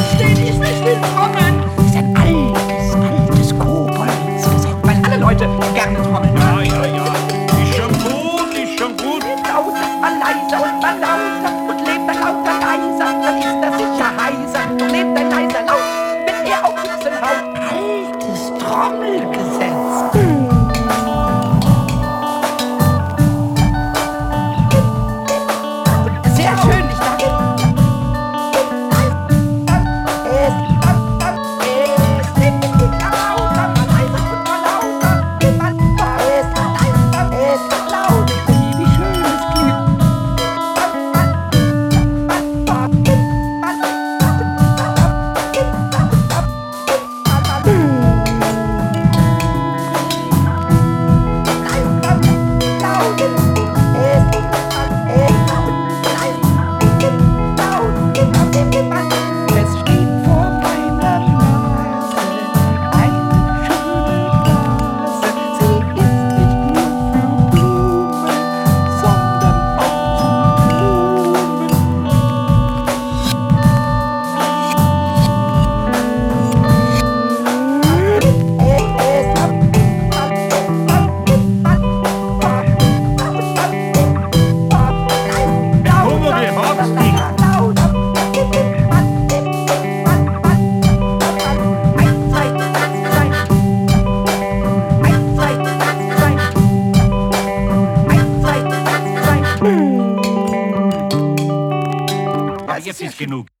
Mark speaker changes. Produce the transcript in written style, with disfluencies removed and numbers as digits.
Speaker 1: aufstehen, ich will trommeln. Das ist ein altes Koboldsgesetz, weil alle Leute gerne trommeln.
Speaker 2: Ja, ja, ja. Ist schon gut, ist schon gut.
Speaker 1: Laut ist man leiser und man lauter und lebt ein lauter leiser, dann ist er sicher heiser. Und lebt ein leiser laut, wenn er auf Füchsen haut. Altes Trommelgesetz. Sehr schön, nicht wahr?
Speaker 2: Jetzt ist genug.